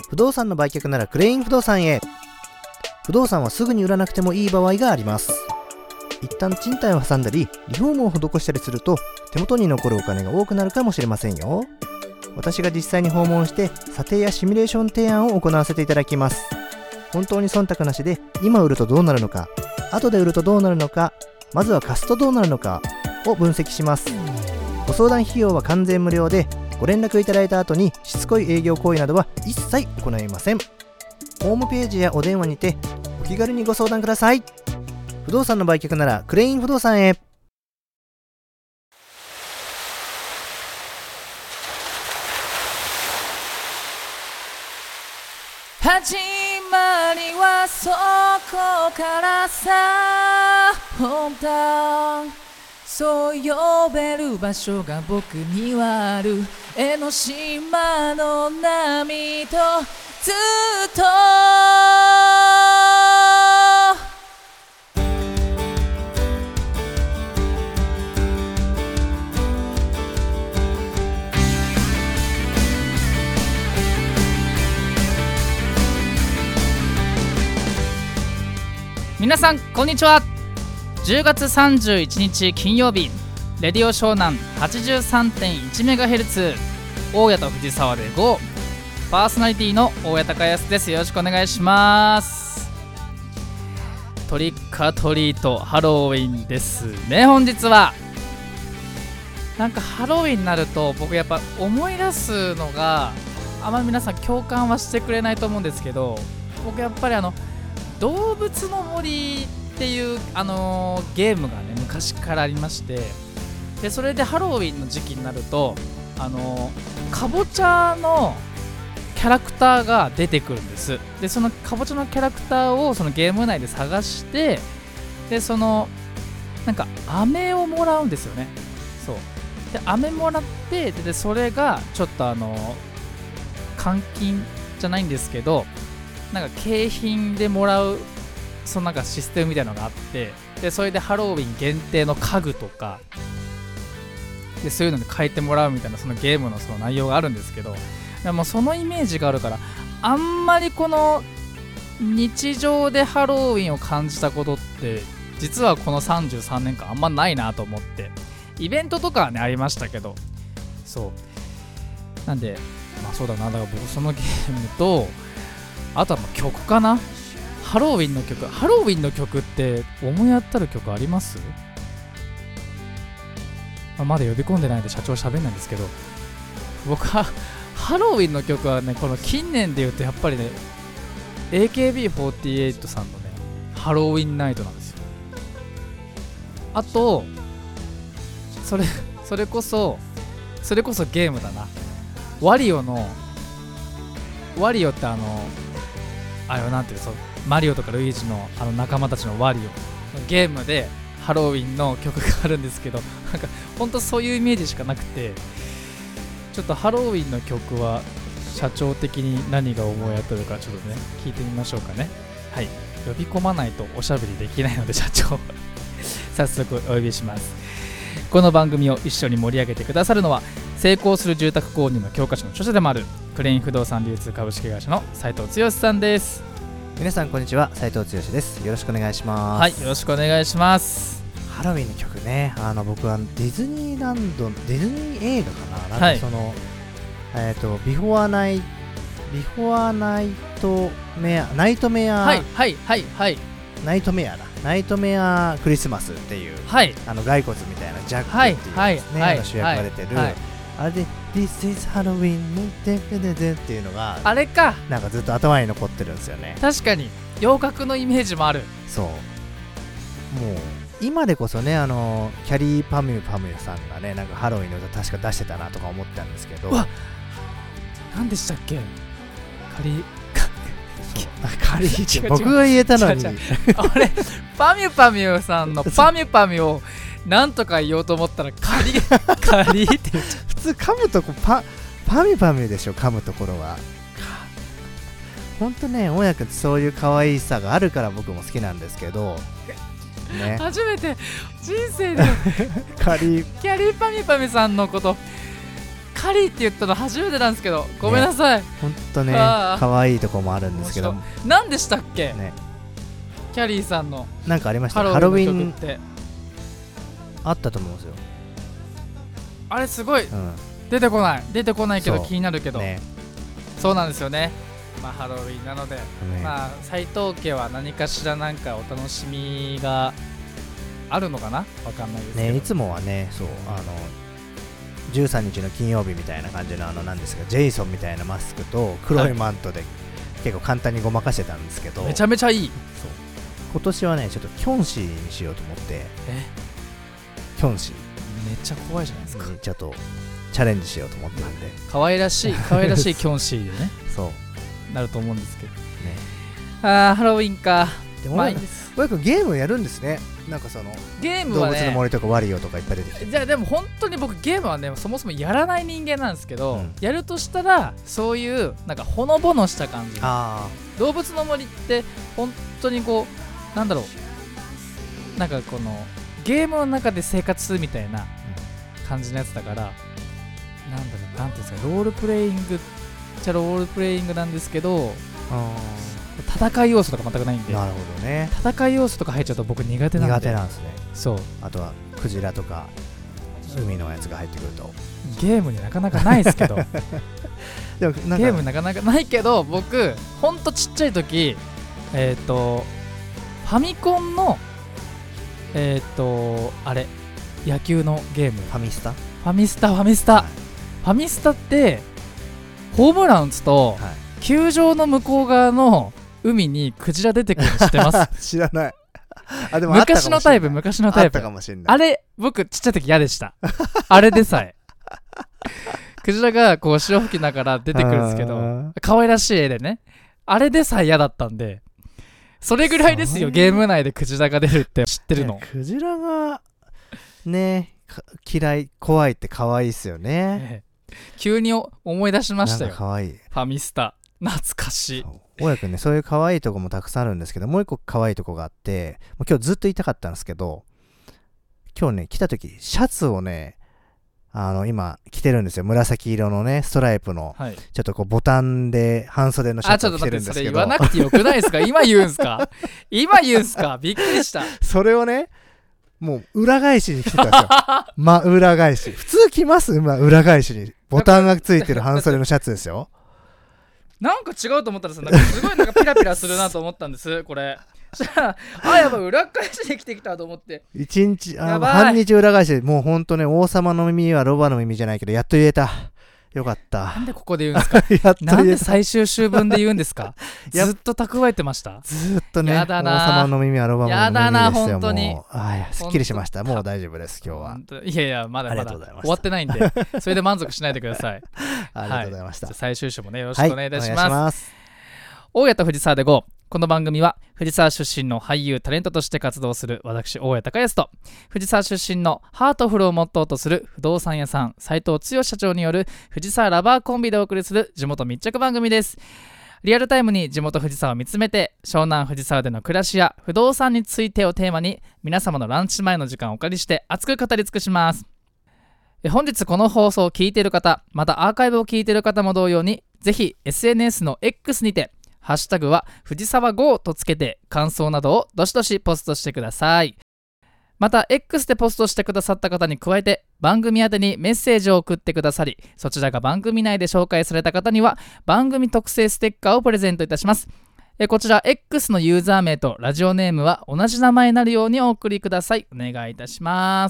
不動産の売却ならクレイン不動産へ。不動産はすぐに売らなくてもいい場合があります。一旦賃貸を挟んだりリフォームを施したりすると手元に残るお金が多くなるかもしれませんよ。私が実際に訪問して査定やシミュレーション提案を行わせていただきます。本当に忖度なしで今売るとどうなるのか、後で売るとどうなるのか、まずは貸すとどうなるのかを分析します。ご相談費用は完全無料で、ご連絡いただいた後にしつこい営業行為などは一切行いません。ホームページやお電話にてお気軽にご相談ください。不動産の売却ならクレイン不動産へ。 始まりはそこからさ、本当そう呼べる場所が僕にはある。江ノ島の波とずっと皆さんこんにちは。10月31日金曜日、レディオ湘南 83.1MHz 大谷と藤沢で GO。 パーソナリティの大谷隆康です。よろしくお願いします。トリックアトリートハロウィンですね。本日はなんかハロウィンになると僕やっぱ思い出すのが、あまり皆さん共感はしてくれないと思うんですけど、僕やっぱり動物の森っていう、ゲームがね昔からありまして、でそれでハロウィンの時期になるとかぼちゃのキャラクターが出てくるんです。でそのかぼちゃのキャラクターをそのゲーム内で探して、でそのなんか飴をもらうんですよね。そうで飴もらって、でそれがちょっと換金じゃないんですけど、なんか景品でもらうそのなんかシステムみたいなのがあって、でそれでハロウィン限定の家具とかでそういうのに変えてもらうみたいな、そのゲームのその内容があるんですけど、でもそのイメージがあるから、あんまりこの日常でハロウィンを感じたことって実はこの33年間あんまないなと思って、イベントとかはねありましたけど、そうなんでそうだな、だから僕そのゲームと、あとは曲かな。ハロウィンの曲って思い当たる曲あります？まだ呼び込んでないんで社長喋んないんですけど、僕はハロウィンの曲はね、この近年で言うとやっぱりね AKB48 さんのねハロウィンナイトなんですよ。あとそれこそゲームだな。ワリオってあれはなんていうの、マリオとかルイージの仲間たちのワリオゲームでハロウィンの曲があるんですけど、なんかほんとそういうイメージしかなくて、ちょっとハロウィンの曲は社長的に何が思い当たるかちょっとね聞いてみましょうかね。はい、呼び込まないとおしゃべりできないので社長早速お呼びします。この番組を一緒に盛り上げてくださるのは、成功する住宅購入の教科書の著者でもあるクレイン不動産流通株式会社の斉藤剛さんです。 皆さんこんにちは、斉藤剛です。よろしくお願いします。 はい、よろしくお願いします。 ハロウィンの曲ね、僕はディズニーランド、ディズニー映画かな、なんかその、ビフォアナイトメア、ナイトメア、ナイトメアだ、ナイトメアクリスマスっていう、骸骨みたいなジャックっていうですね、主役が出てる、あれで This is Halloween っていうのがあれか、 なんかずっと頭に残ってるんですよね。 確かに洋楽のイメージもある。 そう、もう今でこそね、キャリーパミュさんがね、なんかハロウィンの歌確か出してたなとか思ったんですけど、 何でしたっけ、 僕が言えたのにあれパミュさんのパミュをなんとか言おうと思ったらカリって言っちゃう。 普通噛むとこパミュでしょ、噛むところは。ほんとね、大家君ってそういう可愛さがあるから僕も好きなんですけどね、 初めて人生でキャリーパミュさんのことカリーって言ったの初めてなんですけど、ごめんなさい。 ほんとねあー可愛いとこもあるんですけど何でしたっけ、 ね、 キャリーさんのなんかありましたハハロウィロウィンのン曲ってあったと思うんですよ、 あれすごいうん出てこないけどそう気になるけど、 ねそうなんですよね。まあハロウィンなので、 ねまあ斉藤家は何かしらなんかお楽しみがあるのかな、わかんないですけど、 ね、いつもはね、そう13日の金曜日みたいな感じのなんですか、ジェイソンみたいなマスクと黒いマントで結構簡単にごまかしてたんですけど、 めちゃめちゃいい。 そう今年はねちょっとキョンシーにしようと思ってキョンシめっちゃ怖いじゃないですか。 ーにちょっとチャレンジしようと思ったんで、 可愛らしいキョンシーでねそうなると思うんですけど、 ね。 ハロウィンか。 でもまあいいです。 親君ゲームやるんですね。なんかそのゲームは動物のね、 森とかワリオとかいっぱい出てきて、 じゃあでも本当に僕ゲームはねそもそもやらない人間なんですけど、やるとしたらそういうなんかほのぼのした感じ。 あ動物の森って本当にこうなんだろう、なんかこのゲームの中で生活するみたいな感じのやつだから、なんだろう、なんていうんですか、ロールプレイングじゃロールプレイングなんですけど、戦い要素とか全くないんで、 なるほどね。 戦い要素とか入っちゃうと僕苦手なんで。 苦手なんですね。 そう、 あとはクジラとか海のやつが入ってくると、 ゲームになかなかないですけどでもなんかゲームなかなかないけど、僕ほんとちっちゃい時ファミコンのあれ野球のゲーム、 ファミスタ、 ファミスタはいファミスタってホームラン打つと、 はい球場の向こう側の海にクジラ出てくるの知ってます知らない。あでもあったかもしれない。 昔のタイプ昔のタイあったプかもしれない。 あれ僕ちっちゃい時嫌でしたあれでさえクジラがこう潮吹きながら出てくるんですけど、可愛らしい絵でね、あれでさえ嫌だったんで、それぐらいですよ。ゲーム内でクジラが出るって知ってるの、 ね、クジラがね嫌い怖いって可愛いっすよね。 急に思い出しましたよ。 なんか可愛い。 ファミスタ懐かしい。 大家くんね、そういう可愛いとこもたくさんあるんですけど、もう一個可愛いとこがあって、もう今日ずっと言いたかったんですけど、今日ね来た時シャツをね今着てるんですよ。紫色のねストライプの、 はい、 ちょっとこうボタンで半袖のシャツを着てるんですけど、 それ言わなくてよくないですか今言うんすか今言うんすか、びっくりした。 それをねもう裏返しに着てたんですよ真裏返し。普通着ます？裏返しにボタンがついてる半袖のシャツですよ。 なんか違うと思ったらさ、なんかすごいなんかピラピラするなと思ったんですこれ。そしたらやばい、裏返しに着てきたと思って、 一日やばい半日裏返しで、もうほんとね、王様の耳はロバの耳じゃないけど、やっと言えた。よかった。 なんでここで言うんですかやっとなんで言えた。 最終週分で言うんですかやずっと蓄えてました。 ずーっとね、王やだな様の耳はロバの耳ですよ。 やだな本当にもうすっきりしました。もう大丈夫です、今日は。 本当いやいや、まだありまだがとうございました終わってないんでそれで満足しないでくださいありがとうございました。 じゃあ最終週もねよろしくお願いいたします、 はい、お願いします。 大家と藤沢で GO。 この番組は藤沢出身の俳優タレントとして活動する私大家隆康と、藤沢出身のハートフルをモットーとする不動産屋さん斉藤剛社長による藤沢ラバーコンビでお送りする地元密着番組です。リアルタイムに地元藤沢を見つめて、湘南藤沢での暮らしや不動産についてをテーマに、皆様のランチ前の時間をお借りして熱く語り尽くします。本日この放送を聞いている方、またアーカイブを聞いている方も同様に、ぜひ SNS の X にてハッシュタグは藤沢 GO とつけて感想などをどしどしポストしてください。また X でポストしてくださった方に加えて、番組宛てにメッセージを送ってくださり、そちらが番組内で紹介された方には番組特製ステッカーをプレゼントいたします。こちら X のユーザー名とラジオネームは同じ名前になるようにお送りください。お願いいたします。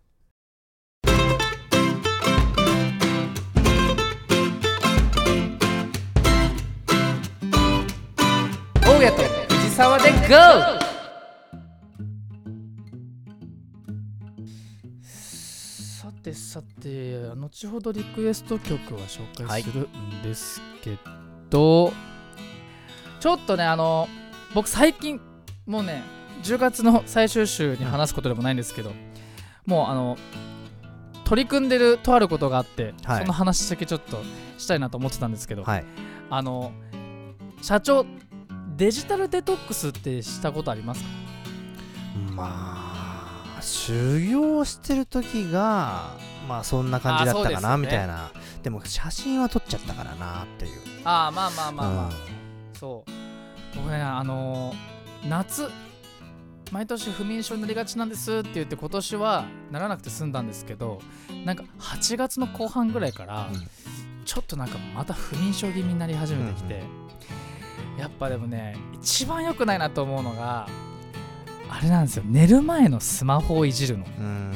大家と藤沢で GO！ さて後ほどリクエスト曲は紹介するんですけど、ちょっとね僕最近もうね10月の最終週に話すことでもないんですけど、もう取り組んでるとあることがあって、 はい、 その話だけちょっとしたいなと思ってたんですけど、 はい、 社長デジタルデトックスってしたことありますか？ まあ修行してる時がまあそんな感じだったかな、 ね、 みたいな。でも写真は撮っちゃったからなっていう。 まあ、そう僕ね夏毎年不眠症になりがちなんですって言って今年はならなくて済んだんですけど、なんか8月の後半ぐらいから、ちょっとなんかまた不眠症気味になり始めてきて、やっぱでもね一番良くないなと思うのがあれなんですよ、寝る前のスマホをいじるの。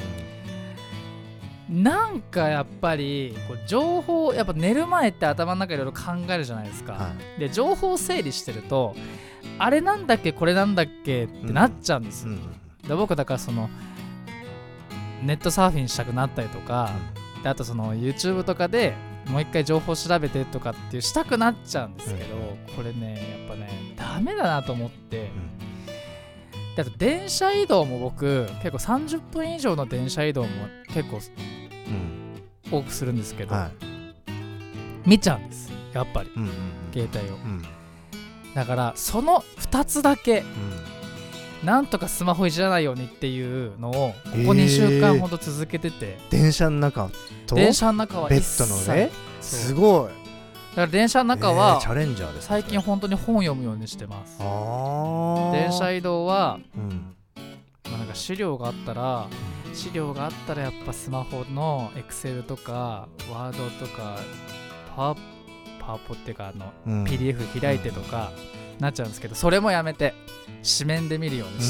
なんかやっぱりこう情報やっぱ寝る前って頭の中いろいろ考えるじゃないですか、で情報整理してるとあれなんだっけこれなんだっけってなっちゃうんです、で僕だからそのネットサーフィンしたくなったりとか、であとその YouTube とかでもう一回情報調べてとかっていうしたくなっちゃうんですけど、これねやっぱねダメだなと思って、であと電車移動も僕結構30分以上の電車移動も結構多くするんですけど、見ちゃうんですやっぱり、携帯を、だからその2つだけ、なんとかスマホいじらないようにっていうのをここ2週間ほど続けてて、 電車の中と電車の中はベッドの上、すごい。 だから電車の中はチャレンジャーですね。 最近本当に本読むようにしてます。電車移動は、なんか資料があったらやっぱスマホの Excel とか Word とかパワポっていうかPDF 開いてとかなっちゃうんですけど、それもやめて紙面で見るように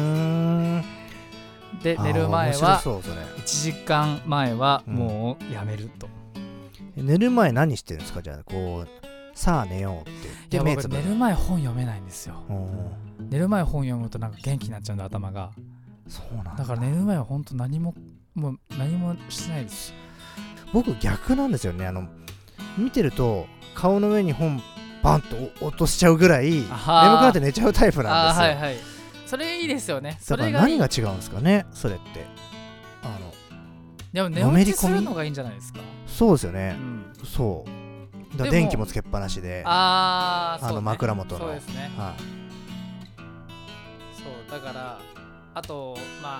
してで寝る前は1時間前はもうやめると。 寝る前何してるんですか？じゃあこうさあ寝ようって言って。 僕寝る前本読めないんですよ。寝る前本読むとなんか元気になっちゃうんで頭が。そうなんだから寝る前は本当何もしてないです。 僕逆なんですよね。見てると顔の上に本バンと落としちゃうぐらい眠くなって寝ちゃうタイプなんですよ。 それいいですよね。 だから何が違うんですかねそれって。 でも寝落ちするのがいいんじゃないですか。 そうですよね、そうだ。電気もつけっぱなしで、枕元の。 そうですね、そうだからあと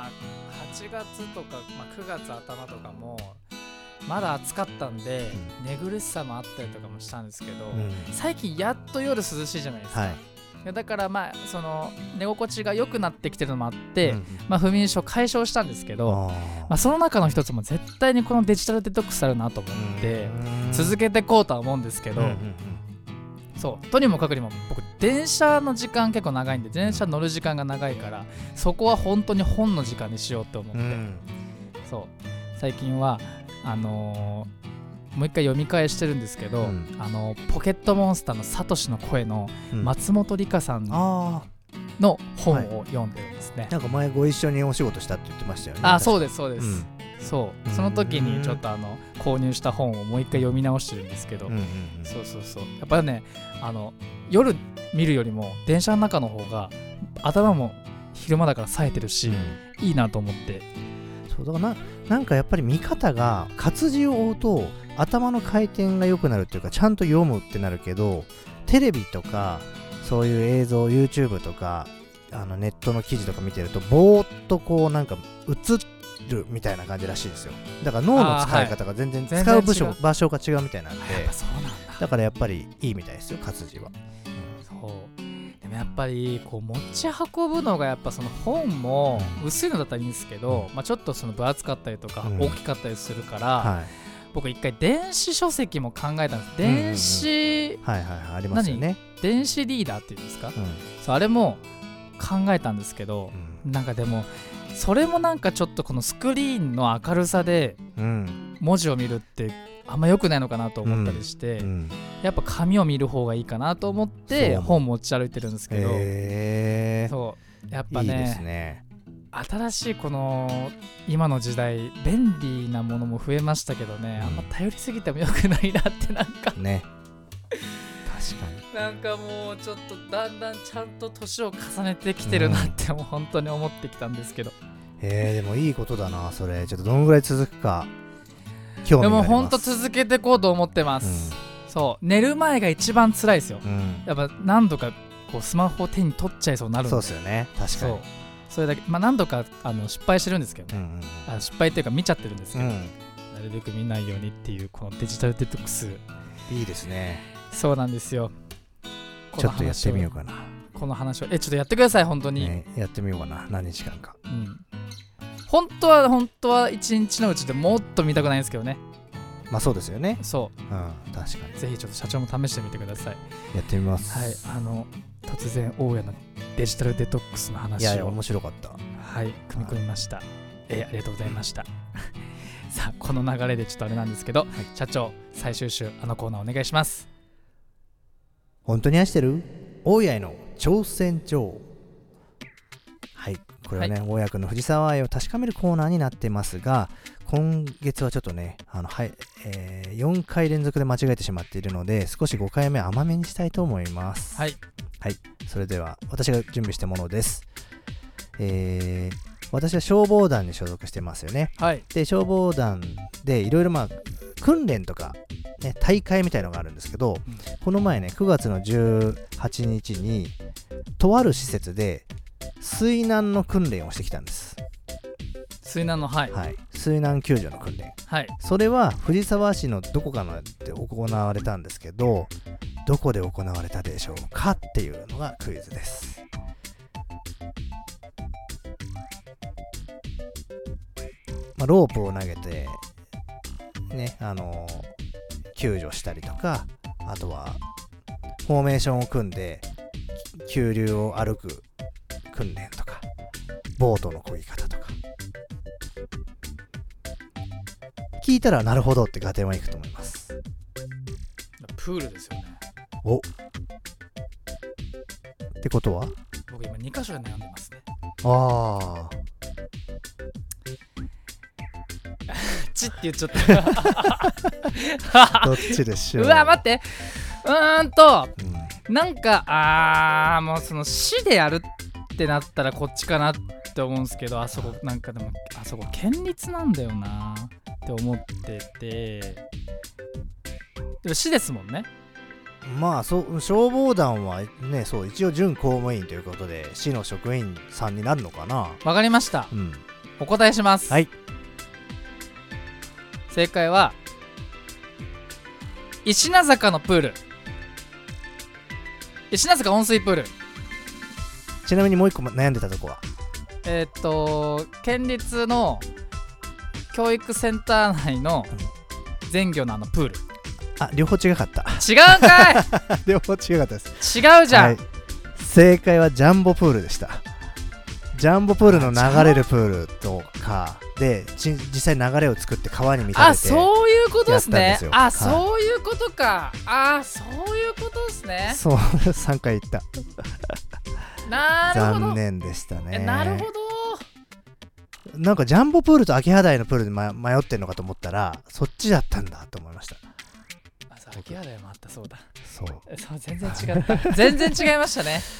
8月とか、9月頭とかもまだ暑かったんで、寝苦しさもあったりとかもしたんですけど、最近やっと夜涼しいじゃないですか、だからその寝心地が良くなってきてるのもあって、不眠症解消したんですけど、その中の一つも絶対にこのデジタルデトックスあるなと思って続けていこうとは思うんですけど、そうとにもかくにも僕電車の時間結構長いんで、電車乗る時間が長いからそこは本当に本の時間にしようって思って、そう最近はもう一回読み返してるんですけど、ポケットモンスターのサトシの声の松本里香さんの本を読んでるんですね。 なんか前ご一緒にお仕事したって言ってましたよね。 そうですそうです、その時にちょっと購入した本をもう一回読み直してるんですけど、そうやっぱりね夜見るよりも電車の中の方が頭も昼間だから冴えてるし、いいなと思って。 そうだからなんかやっぱり見方が活字を追うと頭の回転が良くなるっていうか、ちゃんと読むってなるけど、テレビとかそういう映像 YouTube とかネットの記事とか見てるとぼーっとこうなんか映るみたいな感じらしいですよ。だから脳の使い方が全然使う場所が違うみたいなんで、だからやっぱりいいみたいですよ活字は。 そうでもやっぱりこう持ち運ぶのがやっぱその本も薄いのだったらいいんですけど、ちょっとその分厚かったりとか大きかったりするから、僕一回電子書籍も考えたんです。電子ありますよね。 電子リーダーっていうんですか、そうあれも考えたんですけど、なんかでもそれもなんかちょっとこのスクリーンの明るさで文字を見るってあんま良くないのかなと思ったりして、やっぱ紙を見る方がいいかなと思って本持ち歩いてるんですけど、そうやっぱね、いいですね。新しいこの今の時代便利なものも増えましたけどね、あんま頼りすぎても良くないなってなんかね、確かになんかもうちょっとだんだんちゃんと年を重ねてきてるなってもう本当に思ってきたんですけど、 でもいいことだなそれ。ちょっとどのぐらい続くか興味があります。でも本当続けていこうと思ってます、そう寝る前が一番辛いですよ、やっぱ何度かこうスマホを手に取っちゃいそうになるんで。 そうですよね、確かに。 それだけ何度か失敗してるんですけどね、失敗っていうか見ちゃってるんですけど、なるべく見ないようにっていうこのデジタルデトックスいいですね。 そうなんですよ。 ちょっとやってみようかな。 この話をちょっとやってください本当に、 やってみようかな。何日間か。 本当は1日のうちでもっと見たくないんですけどね。 まあそうですよね。 そう、 確かに。 ぜひちょっと社長も試してみてください。 やってみます。 はい。突然大家のデジタルデトックスの話を、 いや面白かった。 はい、組み込みました。ありがとうございました。さあこの流れでちょっとあれなんですけど、社長最終週コーナーお願いします。 本当に愛してる大家への挑戦状。はい、これはね、大家君の藤沢愛を確かめるコーナーになってますが、今月はちょっとね4回連続で間違えてしまっているので、少し5回目甘めにしたいと思います。はい、それでは私が準備したものです。私は消防団に所属してますよね。で消防団でいろいろ訓練とか、ね、大会みたいのがあるんですけど、この前ね9月の18日にとある施設で水難の訓練をしてきたんです。 水難の水難救助の訓練、それは藤沢市のどこかで行われたんですけど、どこで行われたでしょうかっていうのがクイズです。ロープを投げてね、救助したりとか、あとはフォーメーションを組んで急流を歩く訓練とか、ボートの漕ぎ方とか聞いたらなるほどって合点はいくと思います。 プールですよね。 ってことは僕今2箇所で悩んでますね。チって言っちゃったどっちでしょう。 うわ待って、なんかもうその市でやるってなったらこっちかなって思うんですけど、あそこなんかでもあそこ県立なんだよなって思ってて、でも市ですもんね。 消防団はね、そう一応準公務員ということで市の職員さんになるのかな。 わかりました、お答えします。正解は石名坂のプール、石名坂温水プール。 ちなみにもう一個悩んでたとこは県立の教育センター内の全魚のプール。 両方違かった。 違うんかい両方違かったです。 違うじゃん、 正解はジャンボプールでした。ジャンボプールの流れるプールとかで実際流れを作って川に見立てて、 そういうことですね。 そういうことか。そういうことですね。 そう3回言ったなるほど。 残念でしたね。 なるほど。 なんかジャンボプールと秋葉台のプールで迷ってんのかと思ったら、そっちだったんだと思いました。 秋葉台もあった。そうだ。 そう全然違った全然違いましたね。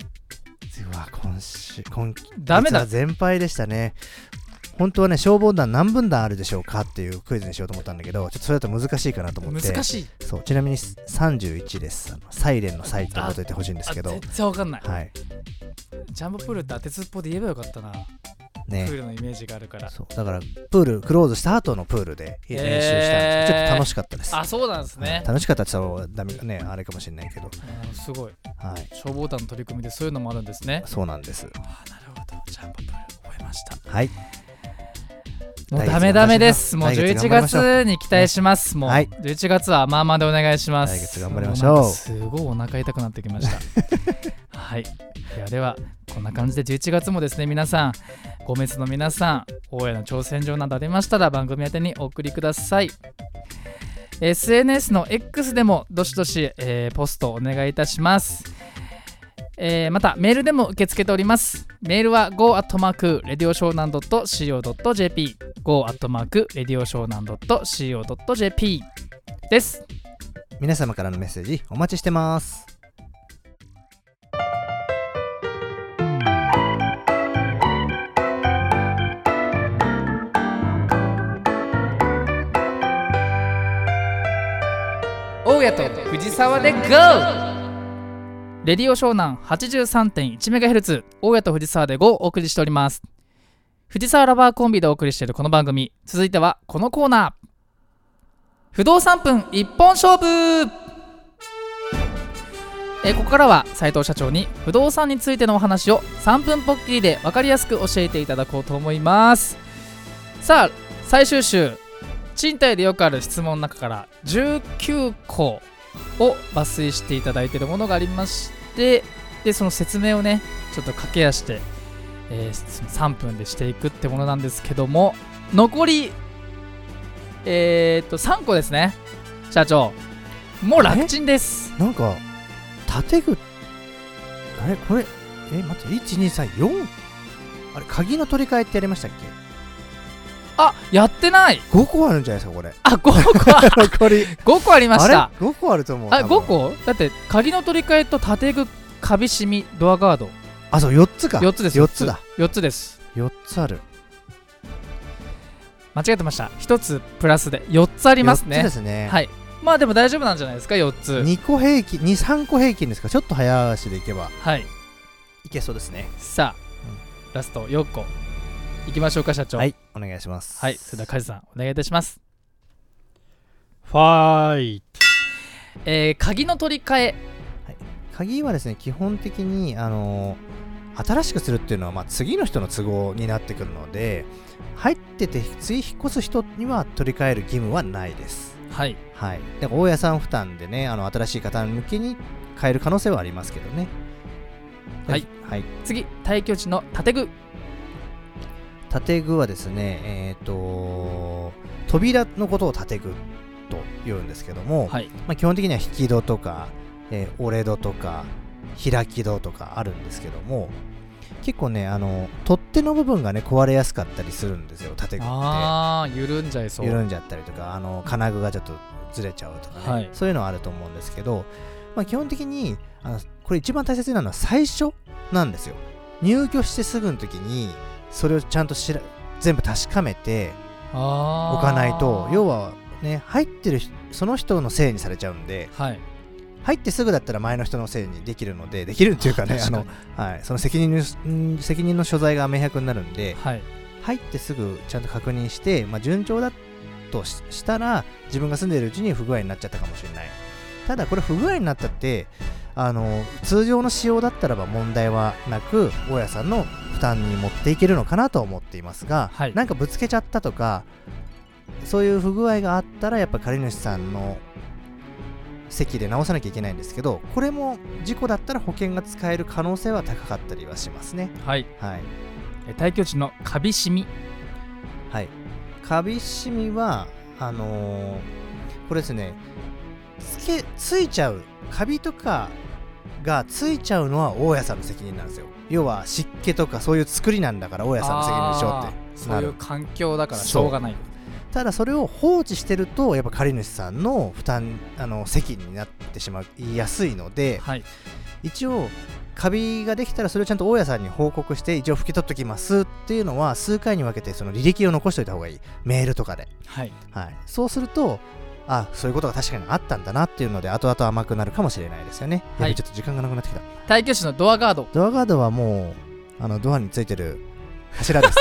今ダメだ、全敗でしたね。本当はね、消防団何分団あるでしょうかっていうクイズにしようと思ったんだけど、ちょっとそれだと難しいかなと思って。 難しい。 そう、ちなみに31です。サイレンのサイって覚えてほしいんですけど。 全然わかんない。 ジャンボプールって当てずっぽうで言えばよかったな。ね、プールのイメージがあるから。 そうだからプールクローズした後のプールで練習したんです。ちょっと楽しかったです。 そうなんですね。 楽しかったって言ったらダメね、あれかもしれないけど。 すごい。消防団の取り組みでそういうのもあるんですね。 そうなんです。 なるほど。ジャンボプール覚えました。 もうダメです。もう11月に期待します。もう11月はまあまあでお願いします。 来月頑張りましょう。 すごいお腹痛くなってきましたではこんな感じで11月もですね、皆さんご滅の皆さん、大家の挑戦状などありましたら番組宛てにお送りください。 SNS の X でもどしどし、ポストお願いいたします。またメールでも受け付けております。メールは go@radioshonan.co.jp go@radioshonan.co.jp です。 皆様からのメッセージお待ちしてます。 大家と藤沢で GO！ レディオ湘南 83.1MHz 大家と藤沢で5をお送りしております。藤沢ラバーコンビでお送りしているこの番組、続いてはこのコーナー、不動産分一本勝負。ここからは斉藤社長に不動産についてのお話を3分ぽっきりで分かりやすく教えていただこうと思います。さあ、最終週、賃貸でよくある質問の中から19個を抜粋していただいているものがありまして、でその説明をねちょっと駆け足で、3分でしていくってものなんですけども、残り3個ですね。社長、もう楽ちんです。 なんか建具、あれこれ待って、12344、あれ鍵の取り替えってやりましたっけ？ あ、やってない。 5個あるんじゃないですかこれ。 あ、5個5個ありました。 あれ5個あると思う。 あ、5個だって鍵の取り替えと建具、カビシミ、ドアガード、 あ、そう4つか。 4つです。 4つだ。 4つです。 4つある。 間違えてました。1つプラスで4つありますね。 4つですね。 はい。まあでも大丈夫なんじゃないですか、4つ。 2個平均、3個平均ですか。ちょっと早足でいけばはいいけそうですね。 さあ、ラスト4個いきましょうか、社長。 はい、お願いします。 はい、それでは梶さんお願いいたします。 ファイト。鍵の取り替え、 はい、鍵はですね、基本的に新しくするっていうのは、次の人の都合になってくるので、入ってて次引っ越す人には取り替える義務はないです。 はい、 はい、だから大家さん負担でね、新しい方向けに変える可能性はありますけどね。 はい、 はい、 次、退去地の建具。 建具はですね、扉のことを建具と言うんですけども、 はい、 基本的には引き戸とか、折れ戸とか開き戸とかあるんですけども、結構ね、取っ手の部分がね壊れやすかったりするんですよ、建具って。 あー、緩んじゃいそう。 緩んじゃったりとか、金具がちょっとずれちゃうとかね、 はい、 そういうのはあると思うんですけど、基本的にこれ一番大切なのは最初なんですよ。入居してすぐの時にそれをちゃんと全部確かめておかないと、要はね、入ってるその人のせいにされちゃうんで、 はい、 入ってすぐだったら前の人のせいにできるので、できるっていうかね、はい、その責任の所在が明白になるんで、 はい、 入ってすぐちゃんと確認して、順調だとしたら自分が住んでいるうちに不具合になっちゃったかもしれない。ただこれ不具合になったって通常の使用だったらば問題はなく、大家さんの負担に持っていけるのかなと思っていますが、 はい、 なんかぶつけちゃったとかそういう不具合があったら、やっぱ借り主さんの責で直さなきゃいけないんですけど、これも事故だったら保険が使える可能性は高かったりはしますね。 はい、 はい、 退去地のカビシミ。 はい、カビシミはこれですね、ついちゃう、カビとかがついちゃうのは大家さんの責任なんですよ。要は湿気とかそういう作りなんだから大家さんの責任でしょってなる。 そういう環境だからしょうがない。 ただそれを放置してると、やっぱ借り主さんの負担責任になってしまいやすいので、 はい、 一応カビができたらそれをちゃんと大家さんに報告して、一応拭き取っときますっていうのは数回に分けてその履歴を残しておいた方がいい。メールとかで、 はいはい、そうすると、そういうことが確かにあったんだなっていうので、後々甘くなるかもしれないですよね。 はい、 ちょっと時間がなくなってきた。 退去地のドアガード。 ドアガードはもうドアについてる柱です。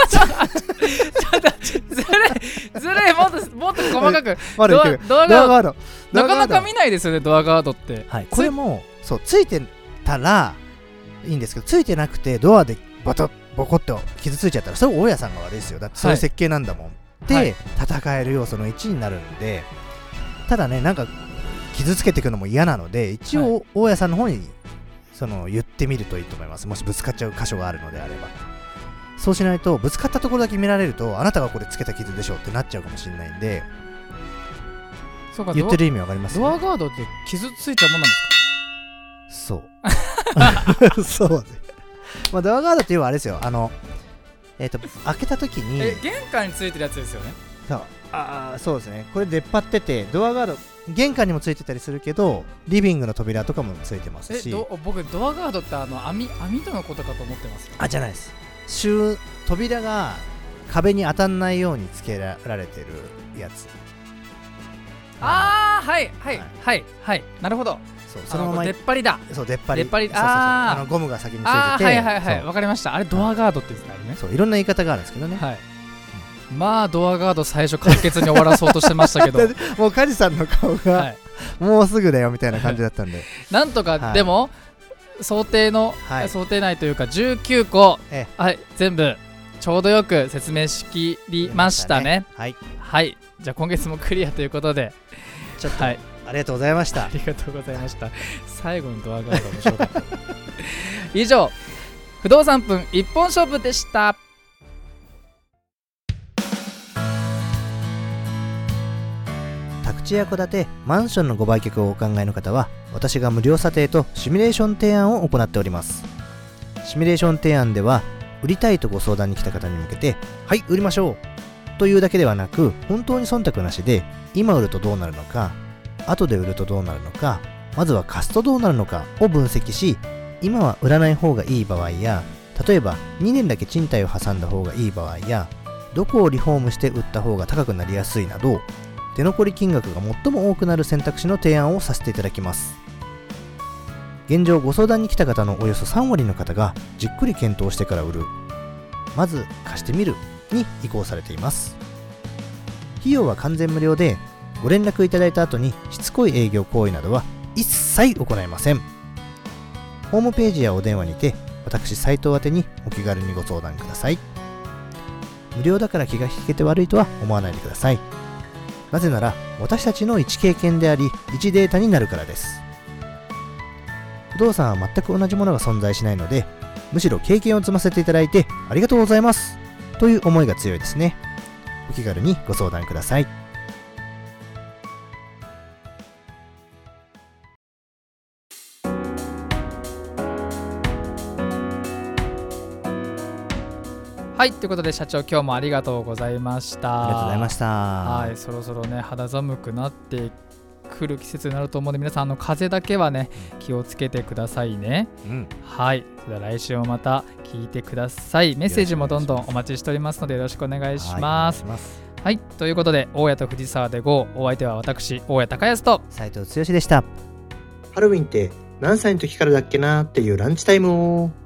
ずれい、もっと細かく。 ドアガードなかなか見ないですよね、ドアガードって。 はい、これもそう、ついてたらいいんですけど、ついてなくてドアでボコッと傷ついちゃったら、それ大家さんが悪いですよ。だってそういう設計なんだもん、で、はい、戦える要素の1になるんで。ただね、なんか傷つけていくのも嫌なので、一応大家さんの方に言ってみるといいと思います。もしぶつかっちゃう箇所があるのであれば。そうしないと、ぶつかったところだけ見られると、あなたがこれつけた傷でしょってなっちゃうかもしれないんで。 そうか、 言ってる意味わかります？ ドアガードって傷ついちゃうもんなんですか？そうそうね。ドアガードっていうのはあれですよ、開けた時に玄関についてるやつですよね。 そうですね。これ出っ張ってて、ドアガード玄関にもついてたりするけど、リビングの扉とかもついてますし。 僕ドアガードって網戸のことかと思ってますよ。 じゃないです。扉が壁に当たんないようにつけられてるやつ。 はい、なるほど。 そうそのまま出っ張りだ。 そう出っ張りあゴムが先についてて、 はいはいはい、わかりました。あれドアガードって言うんですね。 そういろんな言い方があるんですけどね。 はい。まあドアガード最初簡潔に終わらそうとしてましたけどもう梶さんの顔が、はい、もうすぐだよみたいな感じだったんでなんとか、でも想定内というか19個、はい、全部ちょうどよく説明しきりましたね。はい、はい、じゃあ今月もクリアということでちょっと、はい、ありがとうございました。 ありがとうございました。最後のドアガード面白かった以上不動産分一本勝負でした。 宅地や戸建て、マンションのご売却をお考えの方は、私が無料査定とシミュレーション提案を行っております。シミュレーション提案では、売りたいとご相談に来た方に向けて、はい、売りましょうというだけではなく、本当に忖度なしで、今売るとどうなるのか、後で売るとどうなるのか、まずは貸すとどうなるのかを分析し、今は売らない方がいい場合や、例えば2年だけ賃貸を挟んだ方がいい場合や、どこをリフォームして売った方が高くなりやすいなど、手残り金額が最も多くなる選択肢の提案をさせていただきます。現状ご相談に来た方のおよそ3割の方がじっくり検討してから売る、まず貸してみるに移行されています。費用は完全無料で、ご連絡いただいた後にしつこい営業行為などは一切行いません。ホームページやお電話にて私斉藤宛てにお気軽にご相談ください。無料だから気が引けて悪いとは思わないでください。なぜなら私たちの一経験であり一データになるからです。不動産は全く同じものが存在しないので、むしろ経験を積ませていただいてありがとうございますという思いが強いですね。お気軽にご相談ください。 はい、ということで社長、今日もありがとうございました。 ありがとうございました。 はい、そろそろね肌寒くなってくる季節になると思うので、皆さん風邪だけはね気をつけてくださいね。はい、それでは来週もまた聞いてください。メッセージもどんどんお待ちしておりますのでよろしくお願いします。はい、ということで大家と藤沢で GO、 お相手は私大家隆康と斉藤剛でした。ハロウィンって何歳の時からだっけなっていうランチタイムを